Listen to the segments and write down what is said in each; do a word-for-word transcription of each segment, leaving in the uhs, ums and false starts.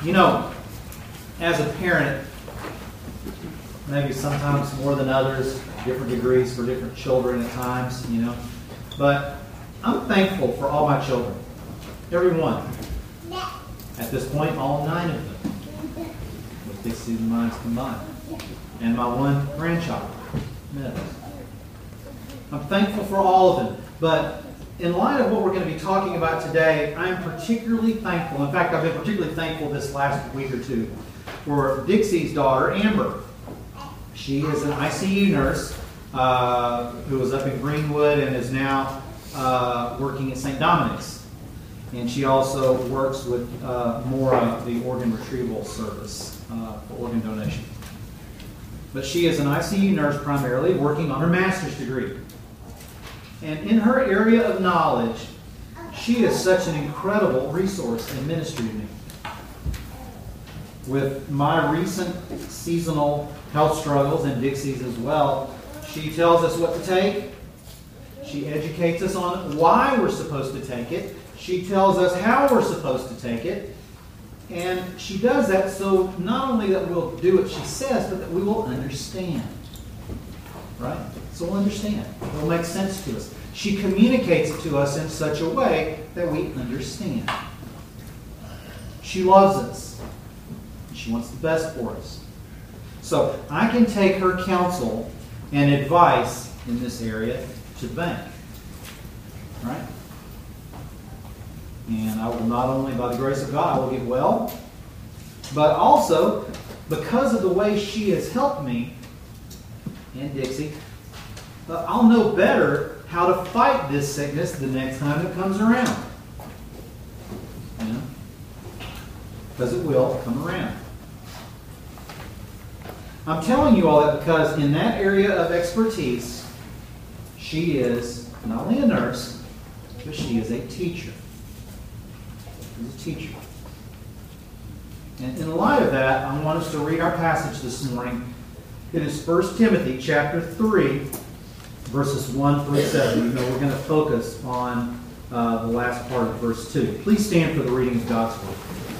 You know, as a parent, maybe sometimes more than others, different degrees for different children at times, you know. But I'm thankful for all my children. Every one. At this point, all nine of them. With Dixie and mine combined. And my one grandchild, Meadows. I'm thankful for all of them. But in light of what we're going to be talking about today, I'm particularly thankful. In fact, I've been particularly thankful this last week or two for Dixie's daughter, Amber. She is an I C U nurse uh, who was up in Greenwood and is now uh, working at Saint Dominic's. And she also works with uh, Mora, the organ retrieval service uh, for organ donation. But she is an I C U nurse primarily, working on her master's degree. And in her area of knowledge, she is such an incredible resource in ministry to me. With my recent seasonal health struggles and Dixie's as well, she tells us what to take. She educates us on why we're supposed to take it. She tells us how we're supposed to take it. And she does that so not only that we'll do what she says, but that we will understand. Right? So we'll understand. It will make sense to us. She communicates it to us in such a way that we understand. She loves us. She wants the best for us. So I can take her counsel and advice in this area to the bank. Right? And I will not only, by the grace of God, I will get well, but also, because of the way she has helped me and Dixie, uh, I'll know better how to fight this sickness the next time it comes around. You know? Because it will come around. I'm telling you all that because in that area of expertise, she is not only a nurse, but she is a teacher. She's a teacher. And in light of that, I want us to read our passage this morning. It is First Timothy chapter three, verses one through seven. You know, we're going to focus on uh, the last part of verse two. Please stand for the reading of God's word.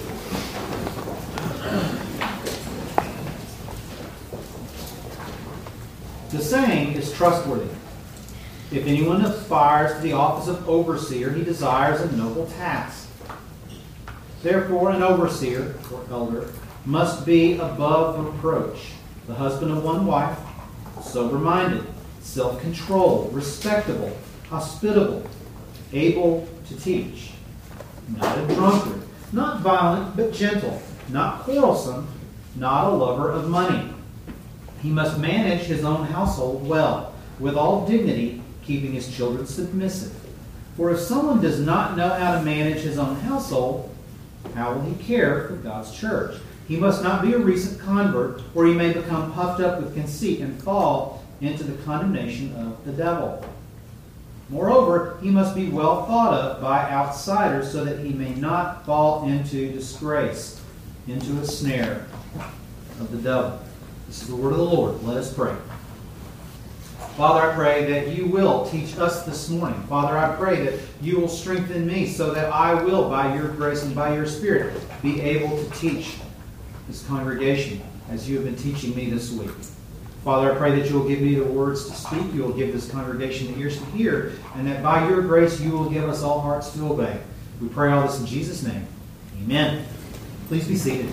The saying is trustworthy. If anyone aspires to the office of overseer, he desires a noble task. Therefore, an overseer, or elder, must be above reproach, the husband of one wife, sober-minded, self-controlled, respectable, hospitable, able to teach, not a drunkard, not violent, but gentle, not quarrelsome, not a lover of money. He must manage his own household well, with all dignity, keeping his children submissive. For if someone does not know how to manage his own household, how will he care for God's church? He must not be a recent convert, or he may become puffed up with conceit and fall into the condemnation of the devil. Moreover, he must be well thought of by outsiders so that he may not fall into disgrace, into a snare of the devil. This is the word of the Lord. Let us pray. Father, I pray that you will teach us this morning. Father, I pray that you will strengthen me so that I will, by your grace and by your Spirit, be able to teach this congregation as you have been teaching me this week. Father, I pray that you will give me the words to speak. You will give this congregation the ears to hear, and that by your grace you will give us all hearts to obey. We pray all this in Jesus' name. Amen. Please be seated.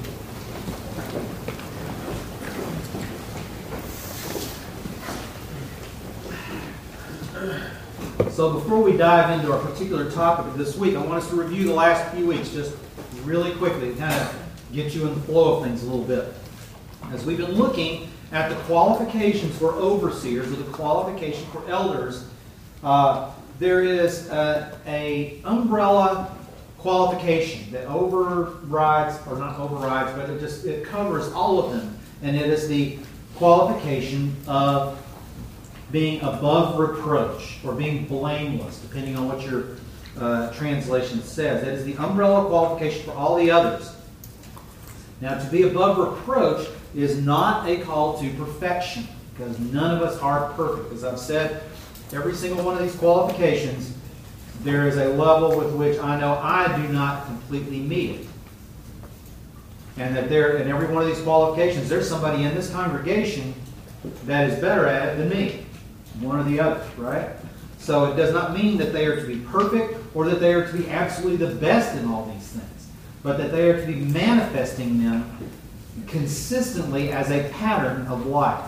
So before we dive into our particular topic of this week, I want us to review the last few weeks just really quickly to kind of get you in the flow of things a little bit. As we've been looking at the qualifications for overseers or the qualification for elders, uh, there is a, a umbrella qualification that overrides, or not overrides, but it just it covers all of them. And it is the qualification of being above reproach or being blameless, depending on what your uh, translation says. That is the umbrella qualification for all the others. Now, to be above reproach is not a call to perfection, because none of us are perfect. As I've said, every single one of these qualifications, there is a level with which I know I do not completely meet it. And that there, in every one of these qualifications, there's somebody in this congregation that is better at it than me. One or the other, right? So it does not mean that they are to be perfect or that they are to be absolutely the best in all these things, but that they are to be manifesting them consistently as a pattern of life.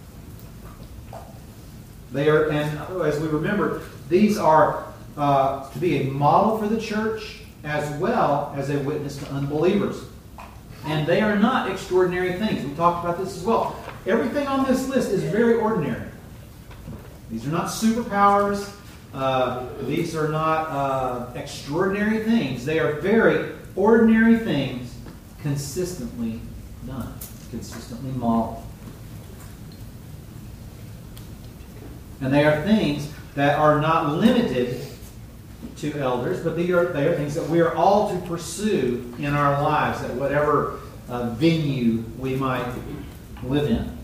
They are, and as we remember, these are uh, to be a model for the church as well as a witness to unbelievers. And they are not extraordinary things. We talked about this as well. Everything on this list is very ordinary. These are not superpowers. Uh, these are not uh, extraordinary things. They are very ordinary things consistently done, consistently modeled. And they are things that are not limited to elders, but they are, they are things that we are all to pursue in our lives at whatever uh, venue we might live in.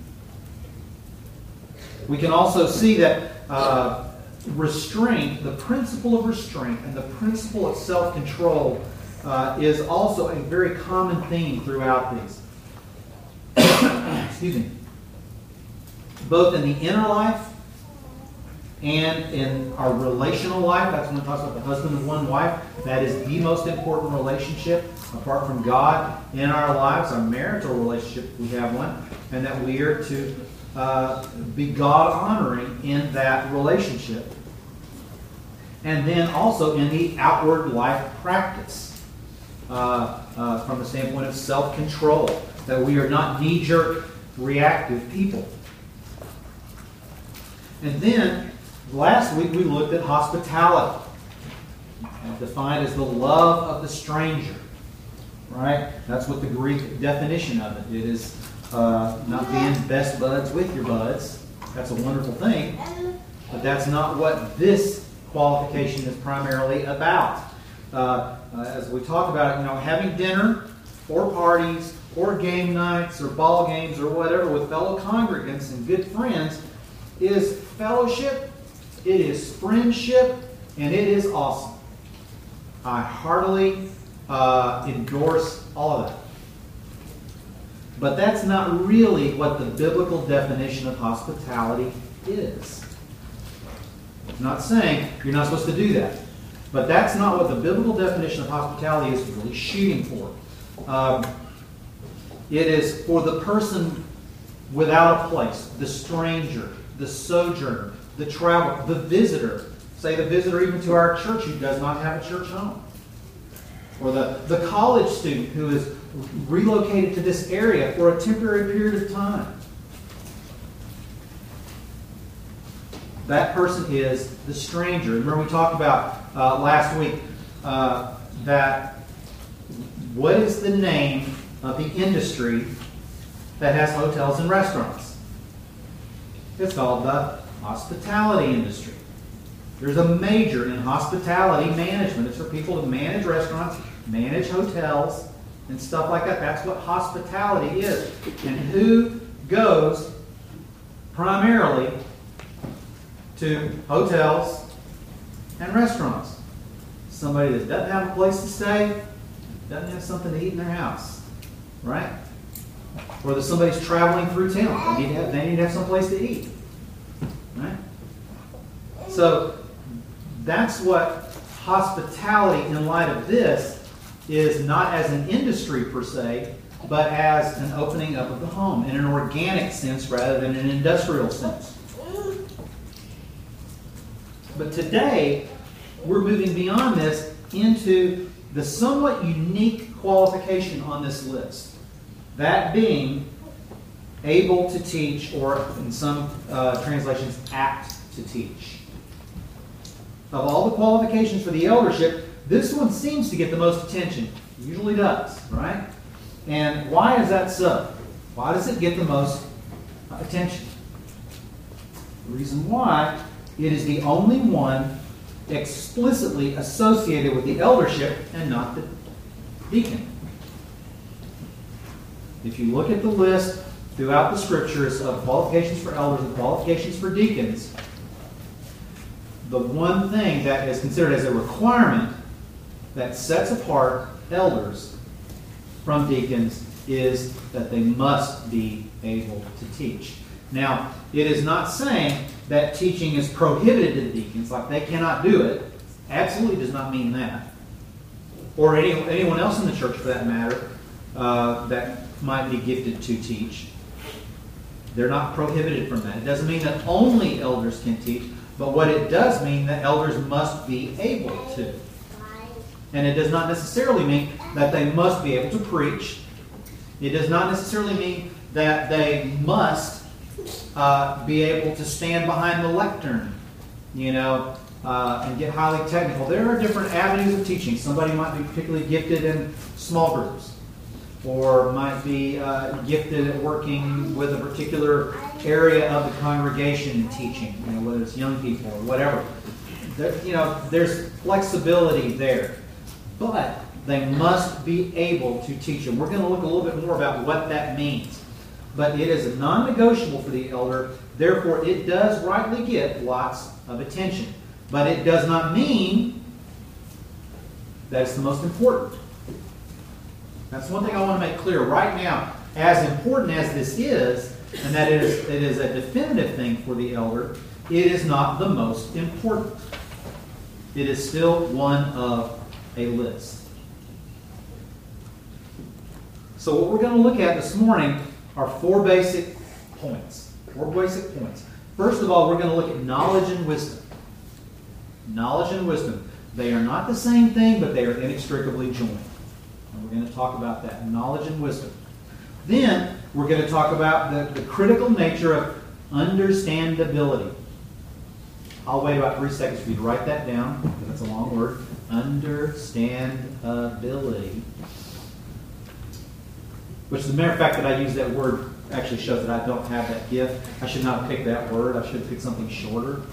We can also see that uh, restraint, the principle of restraint and the principle of self-control uh, is also a very common theme throughout these. Excuse me. Both in the inner life and in our relational life. That's when it talks about the husband of one wife. That is the most important relationship apart from God in our lives, our marital relationship, we have one, and that we are to uh, be God-honoring in that relationship. And then also in the outward life practice, uh, uh, from the standpoint of self-control, that we are not knee-jerk, reactive people. And then, last week we looked at hospitality, defined as the love of the stranger. Right? That's what the Greek definition of it. It is uh, not being best buds with your buds. That's a wonderful thing. But that's not what this qualification is primarily about. Uh, uh, as we talk about it, you know, having dinner or parties or game nights or ball games or whatever with fellow congregants and good friends is fellowship, it is friendship, and it is awesome. I heartily uh, endorse all of that. But that's not really what the biblical definition of hospitality is. I'm not saying you're not supposed to do that. But that's not what the biblical definition of hospitality is really shooting for. Um, it is for the person without a place, the stranger, the sojourner, the traveler, the visitor. Say the visitor even to our church who does not have a church home. Or the, the college student who is relocated to this area for a temporary period of time. That person is the stranger. Remember we talked about uh, last week uh, that what is the name of the industry that has hotels and restaurants? It's called the hospitality industry. There's a major in hospitality management. It's for people to manage restaurants, manage hotels, and stuff like that. That's what hospitality is. And who goes primarily to hotels and restaurants? Somebody that doesn't have a place to stay, doesn't have something to eat in their house, right? Or that somebody's traveling through town. They need to have, they need to have some place to eat, right? So that's what hospitality in light of this is, not as an industry per se, but as an opening up of the home in an organic sense rather than an industrial sense. But today, we're moving beyond this into the somewhat unique qualification on this list. That being able to teach, or in some uh, translations, apt to teach. Of all the qualifications for the eldership, this one seems to get the most attention. It usually does, right? And why is that so? Why does it get the most attention? The reason why, it is the only one explicitly associated with the eldership and not the deacon. If you look at the list throughout the scriptures of qualifications for elders and qualifications for deacons, the one thing that is considered as a requirement that sets apart elders from deacons is that they must be able to teach. Now, it is not saying that teaching is prohibited to the deacons, like they cannot do it. Absolutely does not mean that. Or any, anyone else in the church, for that matter, uh, that might be gifted to teach. They're not prohibited from that. It doesn't mean that only elders can teach, but what it does mean that elders must be able to. And it does not necessarily mean that they must be able to preach. It does not necessarily mean that they must uh, be able to stand behind the lectern, you know, uh, and get highly technical. There are different avenues of teaching. Somebody might be particularly gifted in small groups, or might be uh, gifted at working with a particular area of the congregation in teaching, you know, whether it's young people or whatever. There, you know, there's flexibility there. But they must be able to teach them. We're going to look a little bit more about what that means. But it is a non-negotiable for the elder. Therefore, it does rightly get lots of attention. But it does not mean that it's the most important. That's one thing I want to make clear right now. As important as this is, and that it is, it is a definitive thing for the elder, it is not the most important. It is still one of a list. So what we're going to look at this morning are four basic points. Four basic points. First of all, we're going to look at knowledge and wisdom. Knowledge and wisdom. They are not the same thing, but they are inextricably joined. And we're going to talk about that. Knowledge and wisdom. Then we're going to talk about the, the critical nature of understandability. I'll wait about three seconds for you to write that down, because that's a long word. Understandability. Which, as a matter of fact, that I use that word actually shows that I don't have that gift. I should not have picked that word. I should have picked something shorter.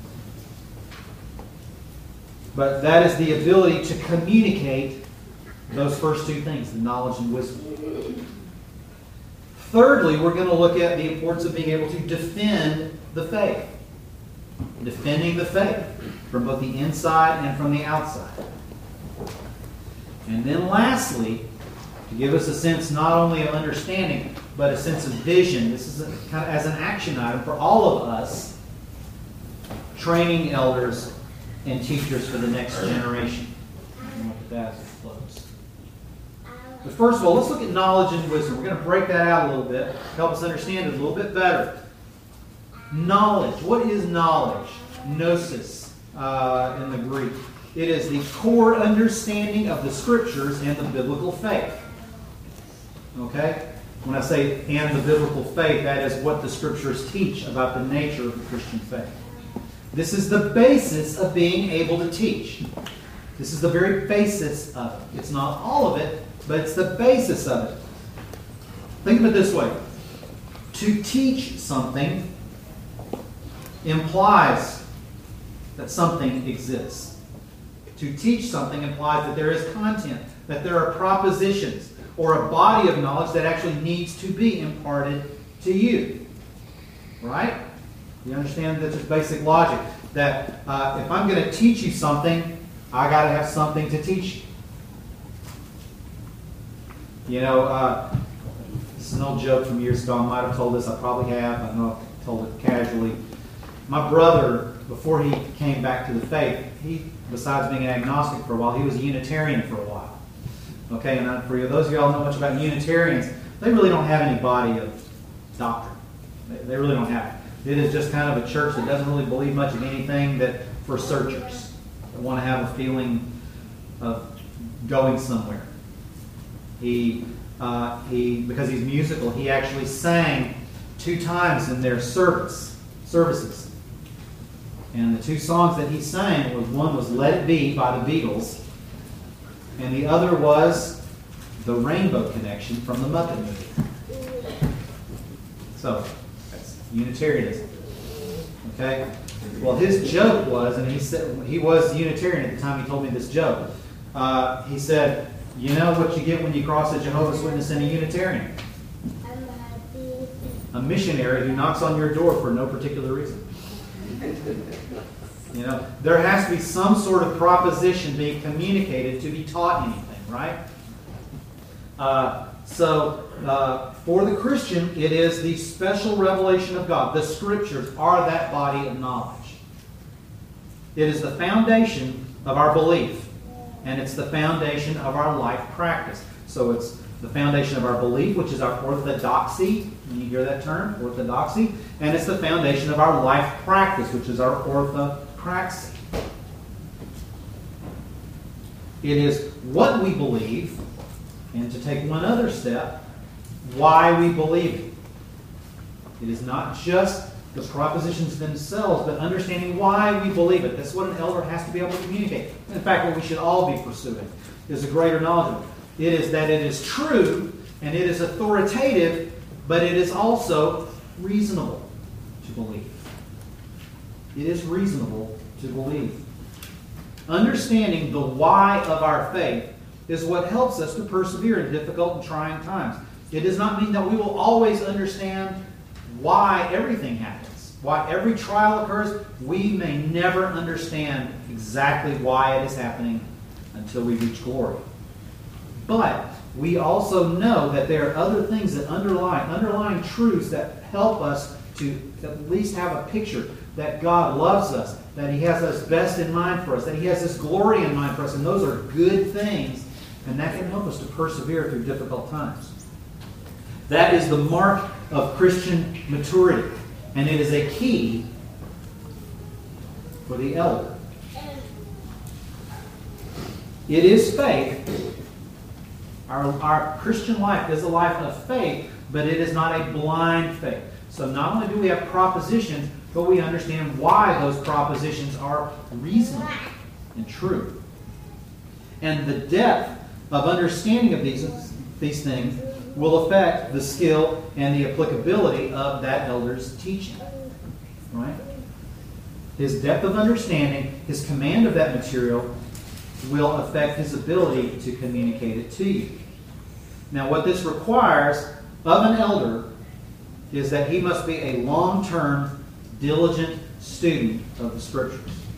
But that is the ability to communicate those first two things, the knowledge and wisdom. Thirdly, we're going to look at the importance of being able to defend the faith. Defending the faith from both the inside and from the outside. And then lastly, to give us a sense not only of understanding, but a sense of vision. This is a, kind of as an action item for all of us, training elders and teachers for the next generation. I'll look at that as we close. But first of all, let's look at knowledge and wisdom. We're going to break that out a little bit, help us understand it a little bit better. Knowledge. What is knowledge? Gnosis uh, in the Greek. It is the core understanding of the Scriptures and the biblical faith. Okay? When I say and the biblical faith, that is what the Scriptures teach about the nature of the Christian faith. This is the basis of being able to teach. This is the very basis of it. It's not all of it, but it's the basis of it. Think of it this way. To teach something implies that something exists. To teach something implies that there is content, that there are propositions, or a body of knowledge that actually needs to be imparted to you. Right? You understand that there's basic logic. That uh, if I'm going to teach you something, I got to have something to teach you. You know, uh, this is an old joke from years ago. I might have told this. I probably have. I know I've told it casually. My brother, before he came back to the faith, he, besides being an agnostic for a while, he was a Unitarian for a while. Okay, and for those of y'all who know much about Unitarians, they really don't have any body of doctrine. They, they really don't have it. It is just kind of a church that doesn't really believe much of anything, that for searchers that want to have a feeling of going somewhere. He, uh, he, because he's musical, he actually sang two times in their service services. And the two songs that he sang was one was "Let It Be" by the Beatles, and the other was "The Rainbow Connection" from the Muppet movie. So that's Unitarianism. Okay. Well, his joke was, and he said he was Unitarian at the time he told me this joke. Uh, he said, "You know what you get when you cross a Jehovah's Witness and a Unitarian? A missionary who knocks on your door for no particular reason." You know, there has to be some sort of proposition being communicated to be taught anything, right? Uh, so, uh, for the Christian, it is the special revelation of God. The Scriptures are that body of knowledge. It is the foundation of our belief, and it's the foundation of our life practice. So it's the foundation of our belief, which is our orthodoxy. When you hear that term, orthodoxy. And it's the foundation of our life practice, which is our orthopraxy. It is what we believe, and to take one other step, why we believe it. It is not just the propositions themselves, but understanding why we believe it. That's what an elder has to be able to communicate. In fact, what we should all be pursuing is a greater knowledge of it. It is that it is true, and it is authoritative, but it is also reasonable to believe. It is reasonable to believe. Understanding the why of our faith is what helps us to persevere in difficult and trying times. It does not mean that we will always understand why everything happens, why every trial occurs. We may never understand exactly why it is happening until we reach glory. But we also know that there are other things that underlie, underlying truths that help us to at least have a picture that God loves us, that He has us best in mind for us, that He has this glory in mind for us, and those are good things, and that can help us to persevere through difficult times. That is the mark of Christian maturity, and it is a key for the elder. It is faith. Our, our Christian life is a life of faith, but it is not a blind faith. So not only do we have propositions, but we understand why those propositions are reasonable and true. And the depth of understanding of these, these things will affect the skill and the applicability of that elder's teaching. Right? His depth of understanding, his command of that material, will affect his ability to communicate it to you. Now, what this requires of an elder is that he must be a long-term, diligent student of the Scriptures.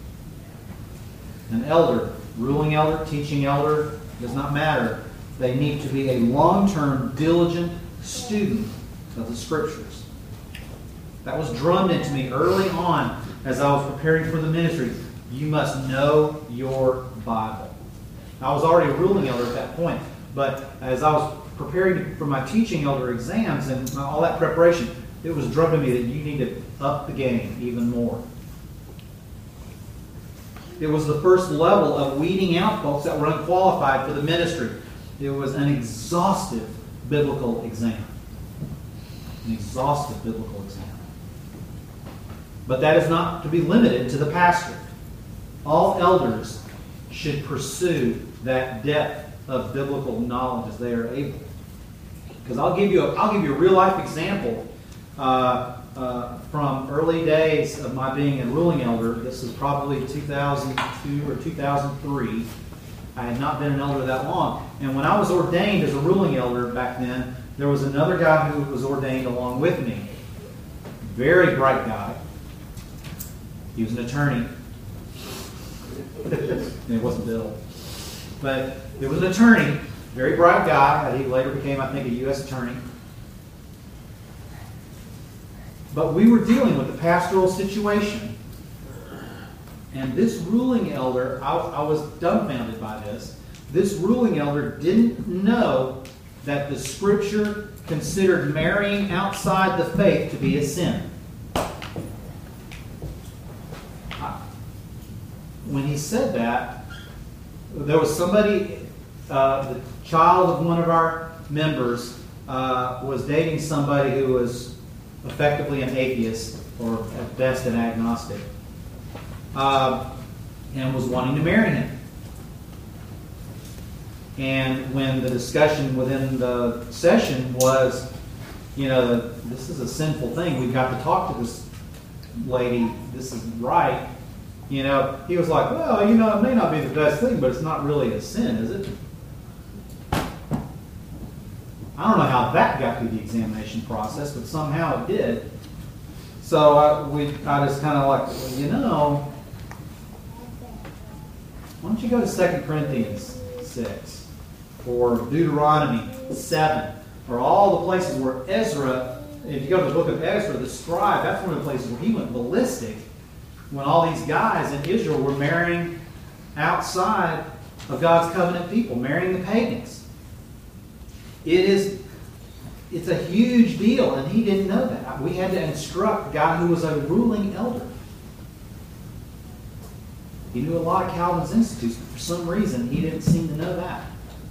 An elder, ruling elder, teaching elder, does not matter. They need to be a long-term, diligent student of the Scriptures. That was drummed into me early on as I was preparing for the ministry. You must know your Bible. I was already a ruling elder at that point, but as I was preparing for my teaching elder exams and all that preparation, it was drummed to me that you need to up the game even more. It was the first level of weeding out folks that were unqualified for the ministry. It was an exhaustive biblical exam. An exhaustive biblical exam. But that is not to be limited to the pastor. All elders should pursue that depth of biblical knowledge as they are able. Because I'll give you a, I'll give you a real life example uh, uh, from early days of my being a ruling elder. This is probably two thousand two or two thousand three. I had not been an elder that long. And when I was ordained as a ruling elder back then, there was another guy who was ordained along with me. Very bright guy. He was an attorney. It wasn't Bill. But it was an attorney, very bright guy. He later became, I think, a U S attorney. But we were dealing with the pastoral situation. And this ruling elder, I, I was dumbfounded by this. This ruling elder didn't know that the Scripture considered marrying outside the faith to be a sin. When he said that, there was somebody, uh, the child of one of our members uh, was dating somebody who was effectively an atheist, or at best an agnostic, uh, and was wanting to marry him. And when the discussion within the session was, you know, this is a sinful thing, we've got to talk to this lady, this is right. You know, he was like, well, you know, it may not be the best thing, but it's not really a sin, is it? I don't know how that got through the examination process, but somehow it did. So I, we, I just kind of like, well, you know, why don't you go to Second Corinthians six or Deuteronomy seven, or all the places where Ezra, if you go to the book of Ezra, the scribe, that's one of the places where he went ballistic when all these guys in Israel were marrying outside of God's covenant people, marrying the pagans. It is, it's a huge deal, and he didn't know that. We had to instruct a guy who was a ruling elder. He knew a lot of Calvin's institutes, but for some reason he didn't seem to know that.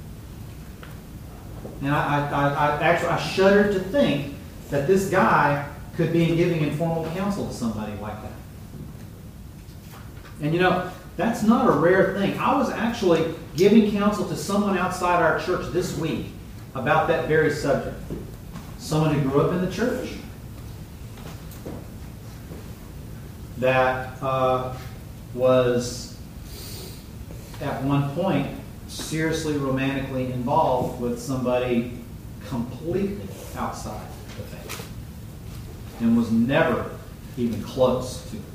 And I, I, I actually I shuddered to think that this guy could be giving informal counsel to somebody like that. And you know, that's not a rare thing. I was actually giving counsel to someone outside our church this week about that very subject. Someone who grew up in the church. That uh, was at one point seriously romantically involved with somebody completely outside the faith and was never even close to it.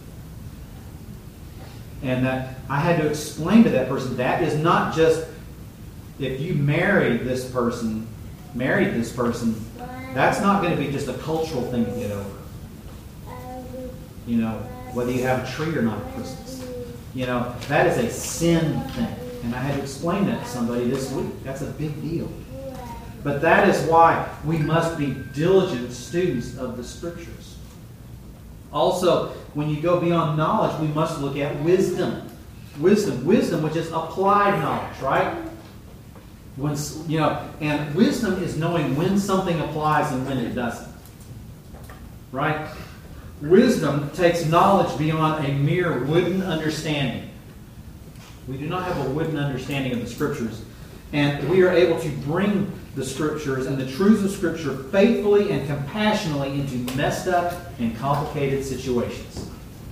And that I had to explain to that person, that is not just if you married this person, married this person, that's not going to be just a cultural thing to get over. You know, whether you have a tree or not at Christmas. You know, that is a sin thing. And I had to explain that to somebody this week. That's a big deal. But that is why we must be diligent students of the Scriptures. Also, when you go beyond knowledge, we must look at wisdom. Wisdom. Wisdom, which is applied knowledge, right? When, you know, and wisdom is knowing when something applies and when it doesn't. Right? Wisdom takes knowledge beyond a mere wooden understanding. We do not have a wooden understanding of the Scriptures. And we are able to bring the Scriptures and the truths of Scripture faithfully and compassionately into messed up and complicated situations.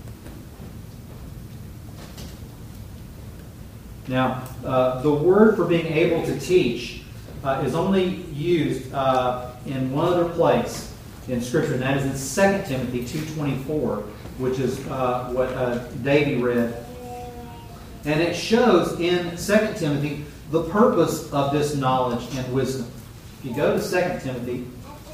Now, uh, the word for being able to teach uh, is only used uh, in one other place in Scripture, and that is in Second Timothy two twenty-four, which is uh, what uh, Davey read. And it shows in Second Timothy the purpose of this knowledge and wisdom. If you go to Second Timothy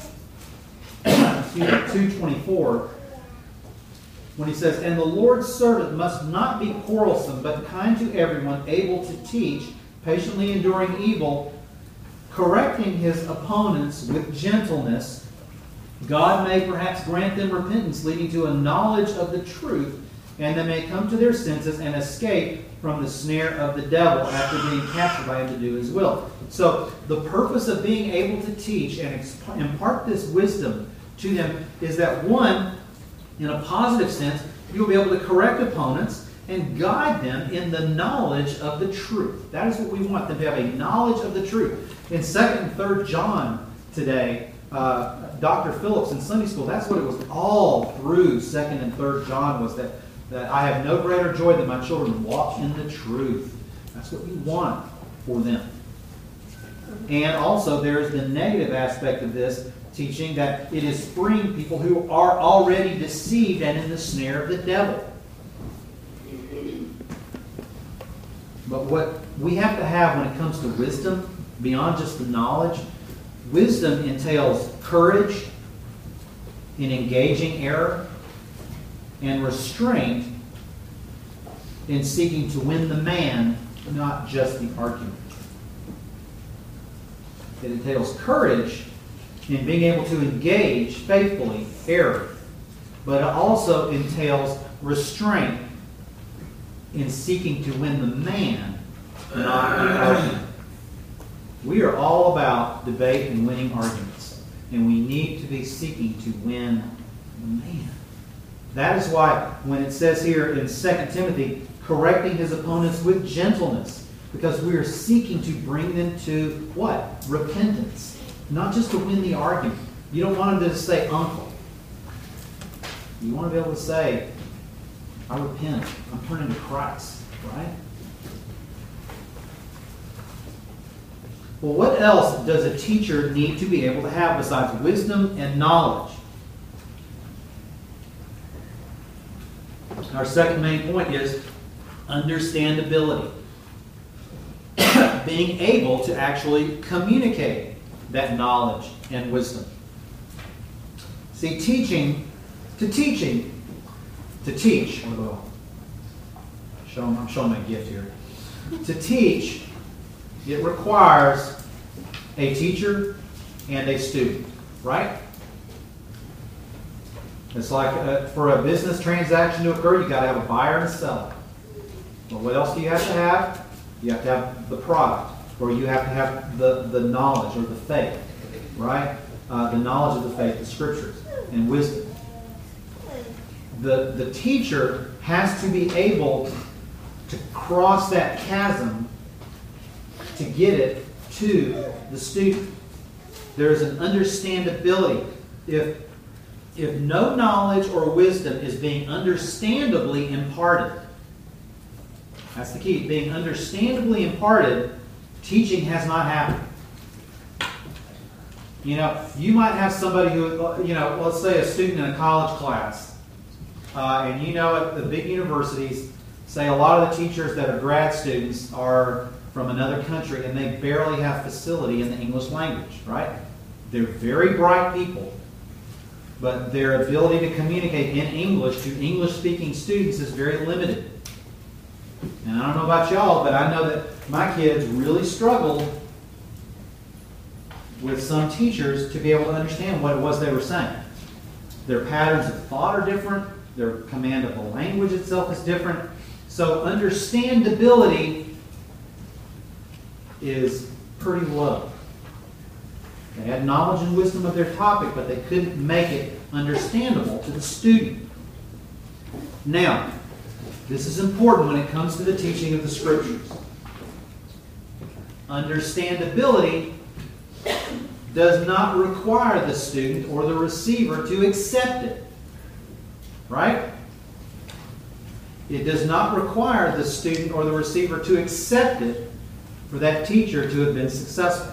two twenty-four, when he says, "And the Lord's servant must not be quarrelsome, but kind to everyone, able to teach, patiently enduring evil, correcting his opponents with gentleness. God may perhaps grant them repentance, leading to a knowledge of the truth, and they may come to their senses and escape from the snare of the devil after being captured by him to do his will." So the purpose of being able to teach and impart this wisdom to them is that, one, in a positive sense, you'll be able to correct opponents and guide them in the knowledge of the truth. That is what we want, them to have a knowledge of the truth. In second and third John today, uh, Doctor Phillips in Sunday school, that's what it was all through second and third John, was that, that I have no greater joy than my children walk in the truth. That's what we want for them. And also there is the negative aspect of this teaching, that it is freeing people who are already deceived and in the snare of the devil. But what we have to have when it comes to wisdom, beyond just the knowledge, wisdom entails courage in engaging error and restraint in seeking to win the man, not just the argument. It entails courage in being able to engage faithfully error, but it also entails restraint in seeking to win the man, not the argument. We are all about debate and winning arguments, and we need to be seeking to win the man. That is why when it says here in Second Timothy, correcting his opponents with gentleness, because we are seeking to bring them to what? Repentance. Not just to win the argument. You don't want them to say uncle. You want to be able to say, I repent. I'm turning to Christ. Right? Well, what else does a teacher need to be able to have besides wisdom and knowledge? Our second main point is understandability. Being able to actually communicate that knowledge and wisdom. See, teaching, to teaching, to teach, although show, I'm showing my gift here. To teach, it requires a teacher and a student, right? It's like uh, for a business transaction to occur, you've got to have a buyer and a seller. Well, what else do you have to have? You have to have the product, or you have to have the, the knowledge or the faith, right? Uh, the knowledge of the faith, the scriptures, and wisdom. The, the teacher has to be able to cross that chasm to get it to the student. There's an understandability. If, if no knowledge or wisdom is being understandably imparted, that's the key, being understandably imparted, teaching has not happened. You know, you might have somebody who, you know, let's say a student in a college class, uh, and you know at the big universities, say a lot of the teachers that are grad students are from another country and they barely have facility in the English language, right? They're very bright people, but their ability to communicate in English to English-speaking students is very limited. And I don't know about y'all, but I know that my kids really struggled with some teachers to be able to understand what it was they were saying. Their patterns of thought are different. Their command of the language itself is different. So understandability is pretty low. They had knowledge and wisdom of their topic, but they couldn't make it understandable to the student. Now, this is important when it comes to the teaching of the Scriptures. Understandability does not require the student or the receiver to accept it. Right? It does not require the student or the receiver to accept it for that teacher to have been successful.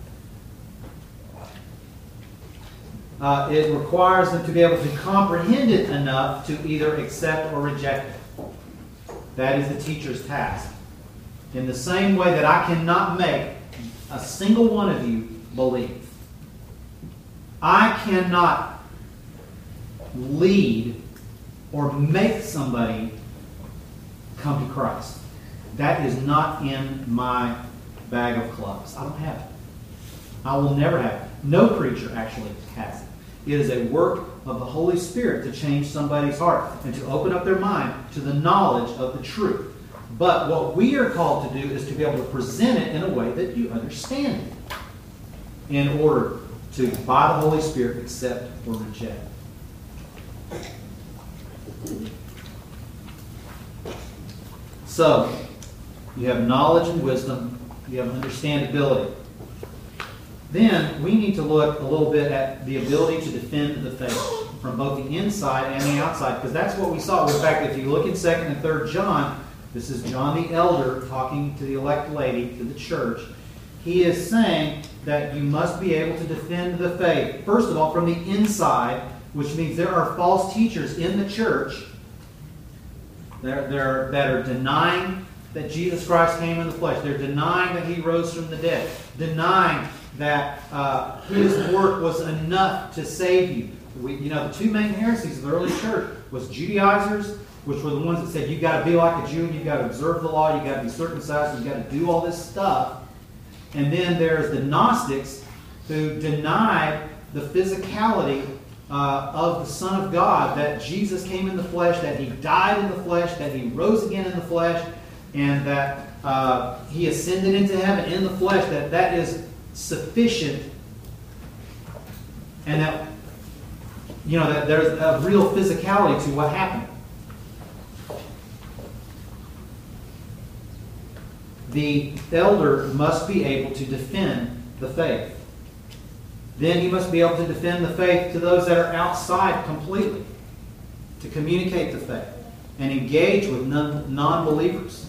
Uh, it requires them to be able to comprehend it enough to either accept or reject it. That is the teacher's task. In the same way that I cannot make a single one of you believe. I cannot lead or make somebody come to Christ. That is not in my bag of clubs. I don't have it. I will never have it. No preacher actually has it. It is a work of the Holy Spirit to change somebody's heart and to open up their mind to the knowledge of the truth. But what we are called to do is to be able to present it in a way that you understand it in order to, by the Holy Spirit, accept or reject. So, you have knowledge and wisdom. You have understandability. Then, we need to look a little bit at the ability to defend the faith from both the inside and the outside, because that's what we saw. In fact, if you look in second and third John, this is John the elder talking to the elect lady, to the church. He is saying that you must be able to defend the faith, first of all, from the inside, which means there are false teachers in the church that are, that are denying that Jesus Christ came in the flesh. They're denying that He rose from the dead. Denying that uh, His work was enough to save you. We, you know, the two main heresies of the early church was Judaizers, which were the ones that said you've got to be like a Jew and you've got to observe the law, you've got to be circumcised, you've got to do all this stuff. And then there's the Gnostics who denied the physicality uh, of the Son of God, that Jesus came in the flesh, that He died in the flesh, that He rose again in the flesh, and that uh, He ascended into heaven in the flesh, that that is sufficient, and that, you know, that there's a real physicality to what happened. The elder must be able to defend the faith. Then he must be able to defend the faith to those that are outside completely, to communicate the faith and engage with non-believers.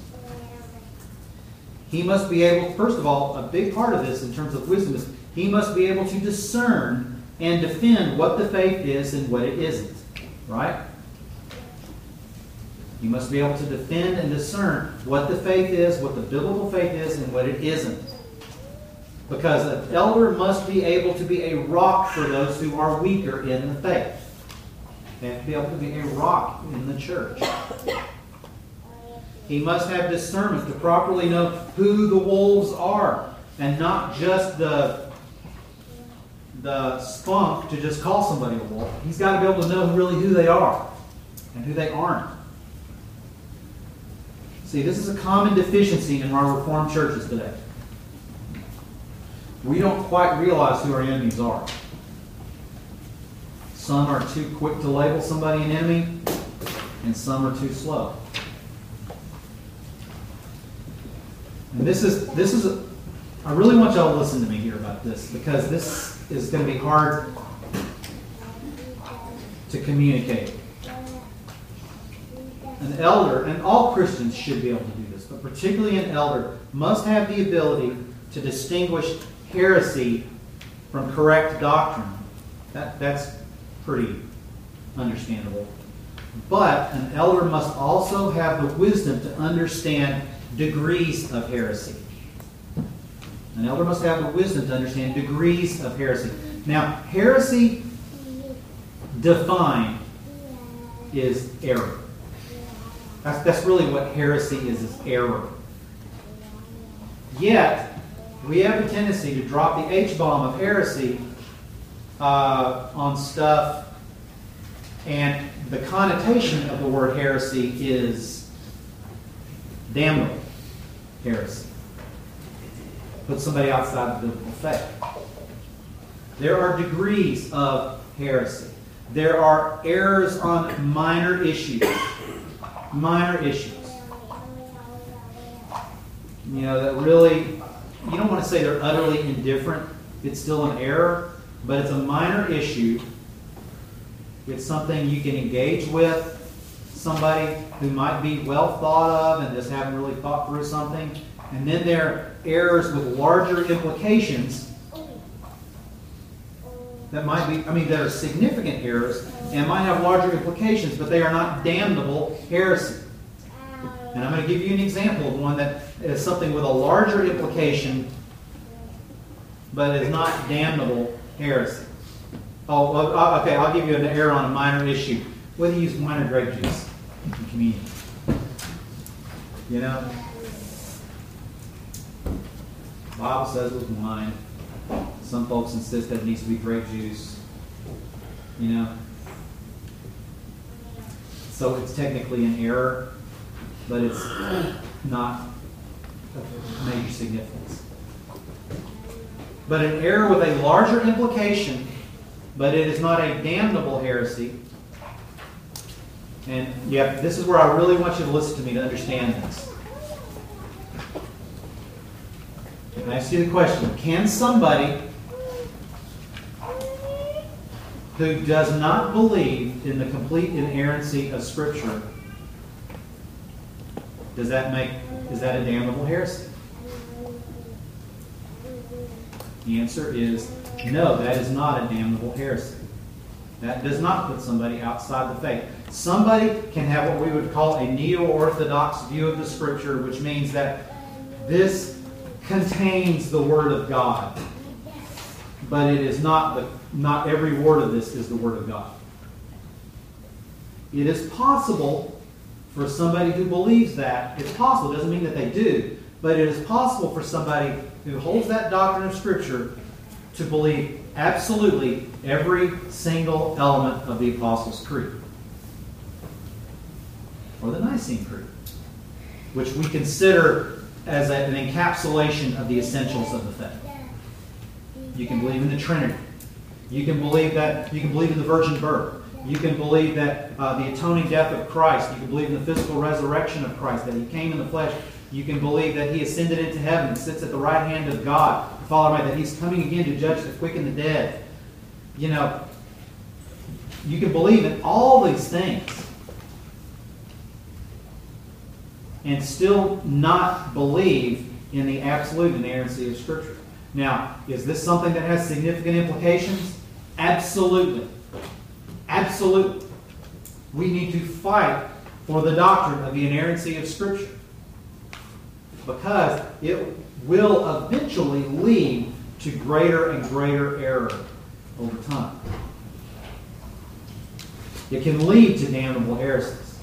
He must be able, first of all, a big part of this in terms of wisdom is he must be able to discern and defend what the faith is and what it isn't. Right? You must be able to defend and discern what the faith is, what the biblical faith is, and what it isn't. Because an elder must be able to be a rock for those who are weaker in the faith. They have to be able to be a rock in the church. He must have discernment to properly know who the wolves are, and not just the, the spunk to just call somebody a wolf. He's got to be able to know really who they are and who they aren't. See, this is a common deficiency in our Reformed churches today. We don't quite realize who our enemies are. Some are too quick to label somebody an enemy, and some are too slow. And this is, this is a, I really want y'all to listen to me here about this, because this is going to be hard to communicate. An elder, and all Christians should be able to do this, but particularly an elder, must have the ability to distinguish heresy from correct doctrine. That, that's pretty understandable. But an elder must also have the wisdom to understand degrees of heresy. An elder must have the wisdom to understand degrees of heresy. Now, heresy defined is error. That's, that's really what heresy is, is error. Yet, we have a tendency to drop the H-bomb of heresy uh, on stuff, and the connotation of the word heresy is damnable heresy. Put somebody outside the biblical faith. There are degrees of heresy. There are errors on minor issues. Minor issues. You know, that really, you don't want to say they're utterly indifferent. It's still an error, but it's a minor issue. It's something you can engage with somebody who might be well thought of and just haven't really thought through something. And then there are errors with larger implications that might be, I mean, that are significant errors and might have larger implications, but they are not damnable heresy. And I'm going to give you an example of one that is something with a larger implication, but is not damnable heresy. Oh, well, okay, I'll give you an error on a minor issue. Whether you use wine or grape juice in communion. You know? The Bible says it was wine. Some folks insist that it needs to be grape juice. You know? So it's technically an error, but it's not of major significance. But an error with a larger implication, but it is not a damnable heresy. And yeah, this is where I really want you to listen to me to understand this. I ask you the question, can somebody who does not believe in the complete inerrancy of Scripture, does that make, is that a damnable heresy? The answer is no, that is not a damnable heresy. That does not put somebody outside the faith. Somebody can have what we would call a neo-orthodox view of the Scripture, which means that this contains the Word of God. But it is not, the, not every word of this is the Word of God. It is possible for somebody who believes that, it's possible, it doesn't mean that they do, but it is possible for somebody who holds that doctrine of Scripture to believe absolutely every single element of the Apostles' Creed. Or the Nicene Creed, which we consider as a, an encapsulation of the essentials of the faith. You can believe in the Trinity. You can believe that you can believe in the virgin birth. You can believe that uh, the atoning death of Christ. You can believe in the physical resurrection of Christ, that He came in the flesh. You can believe that He ascended into heaven and sits at the right hand of God, the Father, that He's coming again to judge the quick and the dead. You know, you can believe in all these things and still not believe in the absolute inerrancy of Scripture. Now, is this something that has significant implications? Absolutely. Absolutely. We need to fight for the doctrine of the inerrancy of Scripture, because it will eventually lead to greater and greater error over time. It can lead to damnable heresies.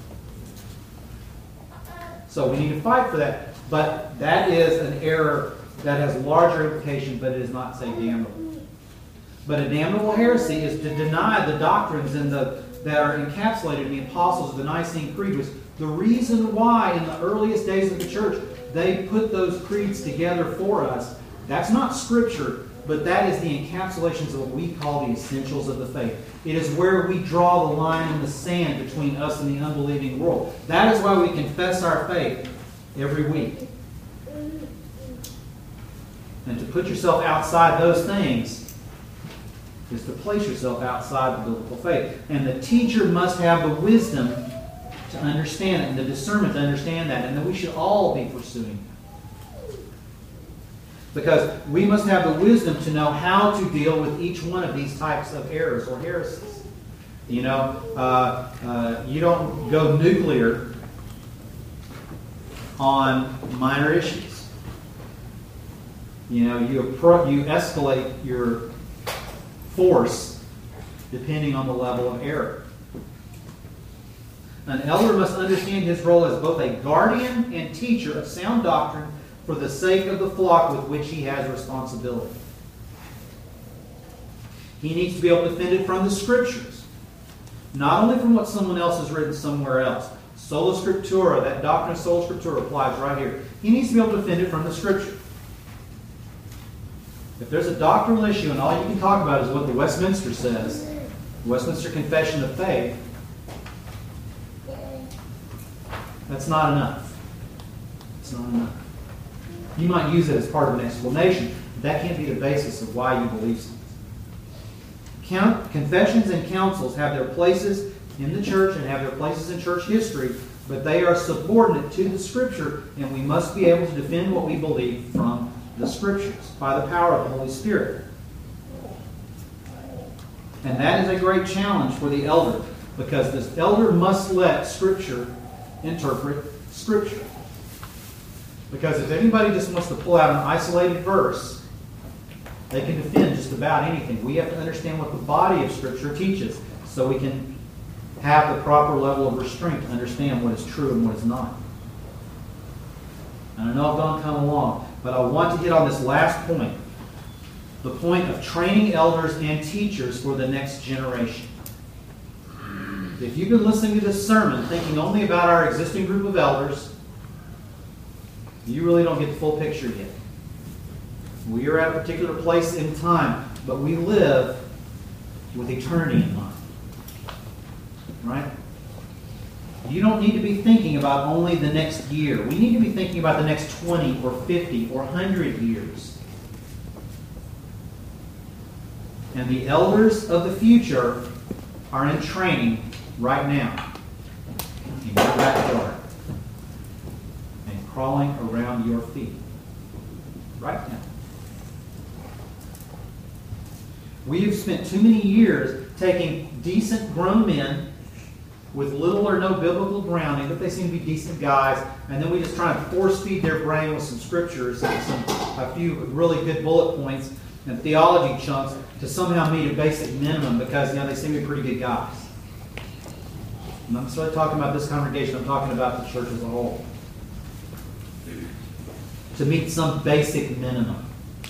So we need to fight for that. But that is an error that has larger implications, but it is not, say, damnable. But a damnable heresy is to deny the doctrines in the, that are encapsulated in the Apostles of the Nicene Creed, which the reason why in the earliest days of the church they put those creeds together for us. That's not Scripture, but that is the encapsulations of what we call the essentials of the faith. It is where we draw the line in the sand between us and the unbelieving world. That is why we confess our faith every week. And to put yourself outside those things is to place yourself outside the biblical faith. And the teacher must have the wisdom to understand it and the discernment to understand that. And that we should all be pursuing that. Because we must have the wisdom to know how to deal with each one of these types of errors or heresies. You know, uh, uh, you don't go nuclear on minor issues. You know, you appro- you escalate your force depending on the level of error. An elder must understand his role as both a guardian and teacher of sound doctrine for the sake of the flock with which he has responsibility. He needs to be able to defend it from the Scriptures, not only from what someone else has written somewhere else. Sola Scriptura, that doctrine of Sola Scriptura applies right here. He needs to be able to defend it from the Scripture. If there's a doctrinal issue and all you can talk about is what the Westminster says, the Westminster Confession of Faith, that's not enough. It's not enough. You might use it as part of an explanation, but that can't be the basis of why you believe something. Count, confessions and councils have their places in the church and have their places in church history, but they are subordinate to the Scripture, and we must be able to defend what we believe from the Scriptures by the power of the Holy Spirit. And that is a great challenge for the elder, because the elder must let Scripture interpret Scripture. Because if anybody just wants to pull out an isolated verse, they can defend just about anything. We have to understand what the body of Scripture teaches so we can have the proper level of restraint to understand what is true and what is not. And I know I've gone kind of long, but I want to hit on this last point. The point of training elders and teachers for the next generation. If you've been listening to this sermon thinking only about our existing group of elders, you really don't get the full picture yet. We are at a particular place in time, but we live with eternity in mind. Right? You don't need to be thinking about only the next year. We need to be thinking about the next twenty or fifty or one hundred years. And the elders of the future are in training right now in your backyard and crawling around your feet right now. We've spent too many years taking decent grown men with little or no biblical grounding, but they seem to be decent guys, and then we just try and force feed their brain with some scriptures and some a few really good bullet points and theology chunks to somehow meet a basic minimum because, you know, they seem to be pretty good guys. I'm not necessarily talking about this congregation, I'm talking about the church as a whole. To meet some basic minimum.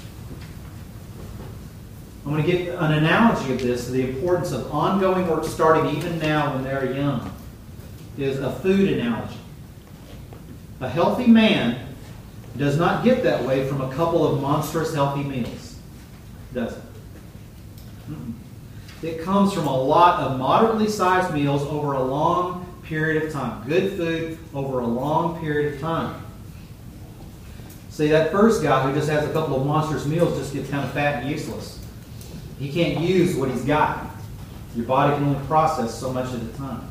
I'm going to give an analogy of this, the importance of ongoing work starting even now when they're young, is a food analogy. A healthy man does not get that way from a couple of monstrous healthy meals, does it? Mm-mm. It comes from a lot of moderately sized meals over a long period of time. Good food over a long period of time. See, that first guy who just has a couple of monstrous meals just gets kind of fat and useless. He can't use what he's got. Your body can only process so much at a time.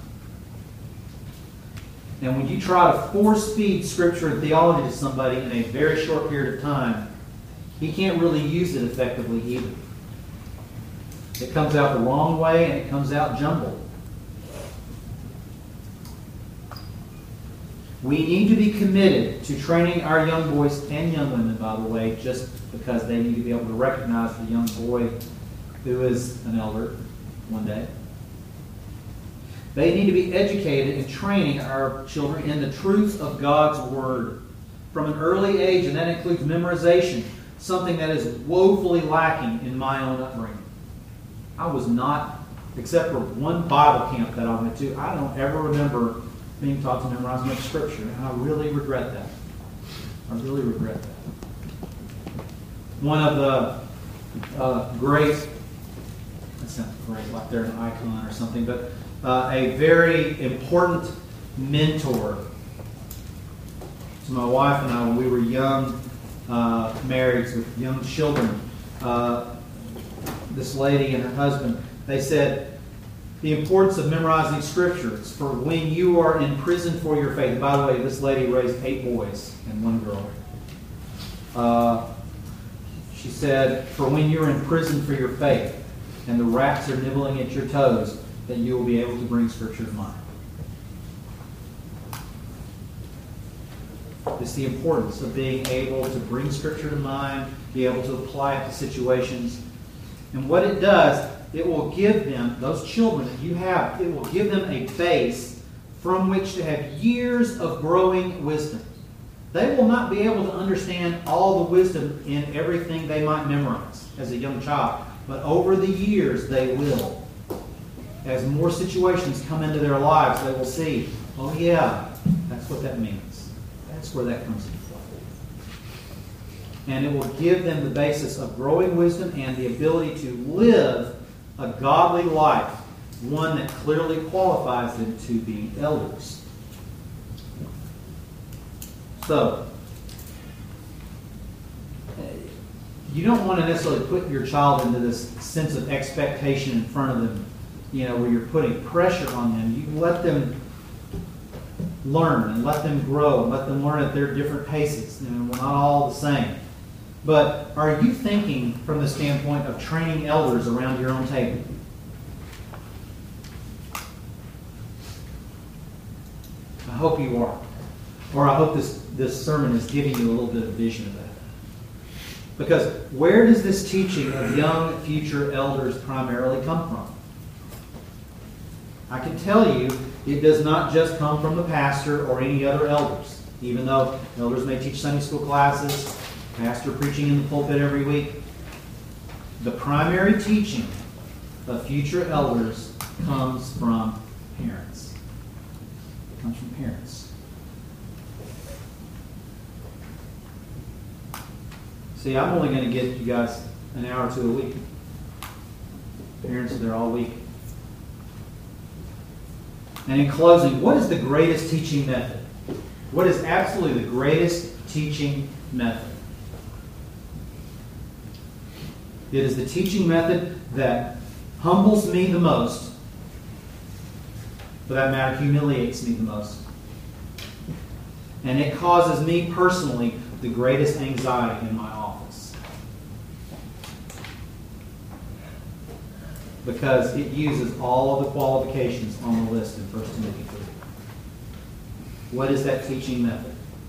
And when you try to force feed Scripture and theology to somebody in a very short period of time, he can't really use it effectively either. It comes out the wrong way and it comes out jumbled. We need to be committed to training our young boys and young women, by the way, just because they need to be able to recognize the young boy who is an elder one day. They need to be educated in training our children in the truths of God's Word from an early age, and that includes memorization, something that is woefully lacking in my own upbringing. I was not, except for one Bible camp that I went to, I don't ever remember being taught to memorize much Scripture, and I really regret that. I really regret that. One of the uh, great, that sounds great, like they're an icon or something, but uh, a very important mentor to my wife and I when we were young, uh, married with young children. Uh, this lady and her husband, they said, the importance of memorizing Scriptures for when you are in prison for your faith. And by the way, this lady raised eight boys and one girl. Uh, she said, for when you're in prison for your faith and the rats are nibbling at your toes, that you will be able to bring Scripture to mind. It's the importance of being able to bring Scripture to mind, be able to apply it to situations. And what it does, it will give them, those children that you have, it will give them a base from which to have years of growing wisdom. They will not be able to understand all the wisdom in everything they might memorize as a young child, but over the years they will. As more situations come into their lives, they will see, oh yeah, that's what that means. That's where that comes into play. And it will give them the basis of growing wisdom and the ability to live a godly life, one that clearly qualifies them to be elders. So, you don't want to necessarily put your child into this sense of expectation in front of them, you know, where you're putting pressure on them. You let them learn and let them grow and let them learn at their different paces. You know, we're not all the same. But are you thinking from the standpoint of training elders around your own table? I hope you are. Or I hope this, this sermon is giving you a little bit of vision of that. Because where does this teaching of young future elders primarily come from? I can tell you it does not just come from the pastor or any other elders. Even though elders may teach Sunday school classes, pastor preaching in the pulpit every week. The primary teaching of future elders comes from parents. It comes from parents. See, I'm only going to get you guys an hour or two a week. Parents are there all week. And in closing, what is the greatest teaching method? What is absolutely the greatest teaching method? It is the teaching method that humbles me the most. For that matter, humiliates me the most. And it causes me personally the greatest anxiety in my office. Because it uses all of the qualifications on the list in First Timothy three. What is that teaching method?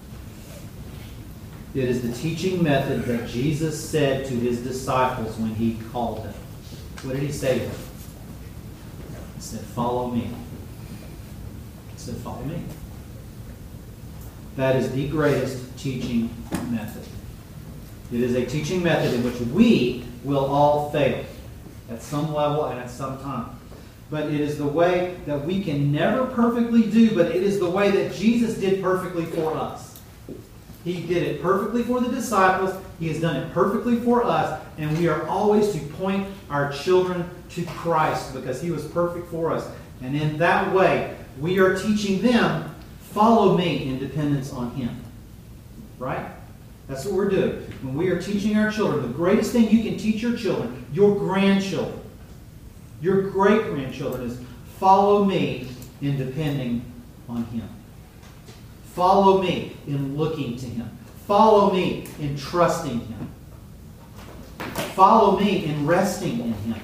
It is the teaching method that Jesus said to his disciples when he called them. What did he say to them? He said, follow me. He said, follow me. That is the greatest teaching method. It is a teaching method in which we will all fail at some level and at some time. But it is the way that we can never perfectly do, but it is the way that Jesus did perfectly for us. He did it perfectly for the disciples. He has done it perfectly for us. And we are always to point our children to Christ because he was perfect for us. And in that way, we are teaching them, follow me in dependence on him. Right? That's what we're doing. When we are teaching our children, the greatest thing you can teach your children, your grandchildren, your great-grandchildren, is follow me in depending on him. Follow me in looking to him. Follow me in trusting him. Follow me in resting in him.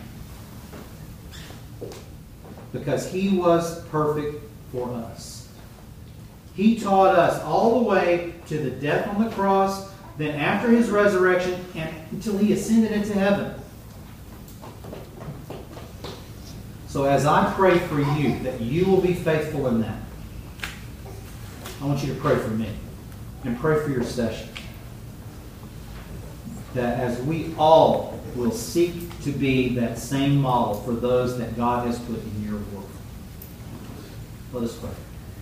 Because he was perfect for us. He taught us all the way to the death on the cross, then after his resurrection, and until he ascended into heaven. So as I pray for you, that you will be faithful in that, I want you to pray for me and pray for your session. That as we all will seek to be that same model for those that God has put in your world. Let us pray.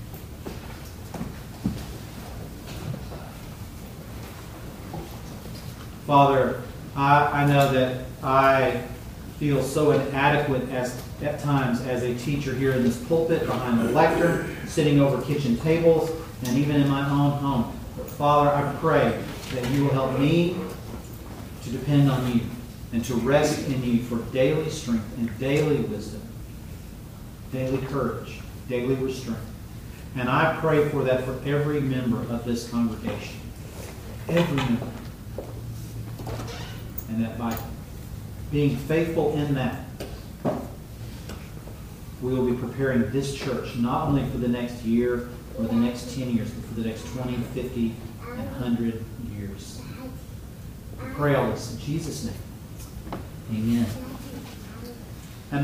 Father, I, I know that I feel so inadequate as at times as a teacher here in this pulpit, behind the lectern, sitting over kitchen tables, and even in my own home. But Father, I pray that you will help me to depend on you and to rest in you for daily strength and daily wisdom, daily courage, daily restraint. And I pray for that for every member of this congregation. Every member. And that by being faithful in that, we will be preparing this church not only for the next year or the next ten years, but for the next twenty, fifty, and one hundred years. I pray all this in Jesus' name. Amen.